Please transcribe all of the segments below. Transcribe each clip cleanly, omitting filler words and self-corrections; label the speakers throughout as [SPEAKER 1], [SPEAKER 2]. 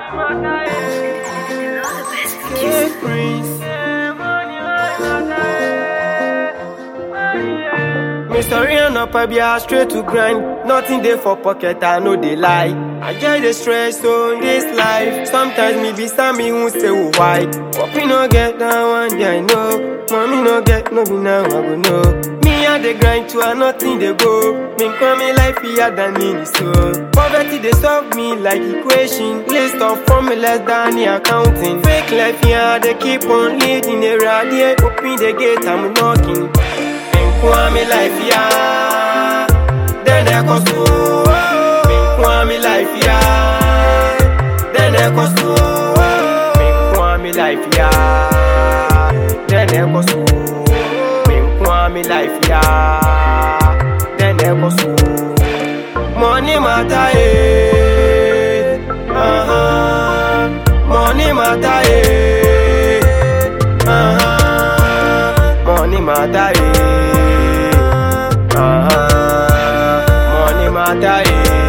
[SPEAKER 1] Mr. Rian up, I be out straight to grind. Nothing there for pocket, I know they lie. I get the stress on this life. Sometimes me be Sammy who say why. Poppy no get that one day I know. Mommy no get no be now I go know. Me and the grind to a nothing they go. Me call me life here than me so. Poverty they solve me like equation. List of formulas than the accounting. Fake life here they keep on leading the radio. Open the gate I'm knocking. Me life ya, then I go so. Me life ya, then I go so. Me life ya, then I go so. Me life ya, then I go so. Money matter eh, money matter eh, money matter eh. Money matter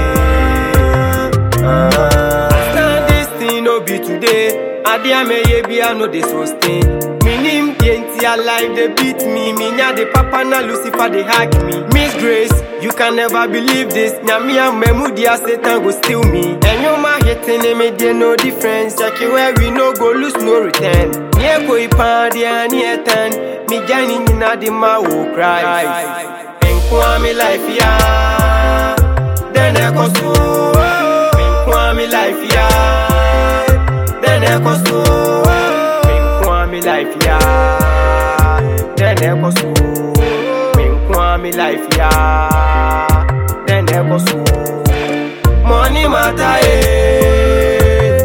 [SPEAKER 1] I stand this thing no be today. Adia me ye be I know they sustain. Minim TNT alive they beat me. Minya the papa na Lucifer they hack me. Miss Grace, you can never believe this. Nyamia memudia Satan go steal me. And you ma hating me there no difference. Check it where we no go lose no return. Nye ko ipa dia nye ten. Mi jani nina di ma wo cry. Me life ya, then I go so. Me life ya, then I go so. Me life ya, then I go so. Me life ya, then I go so. Money matter eh,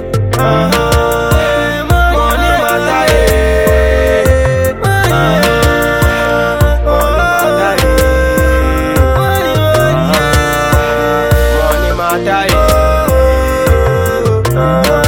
[SPEAKER 1] money matter eh, money matter eh.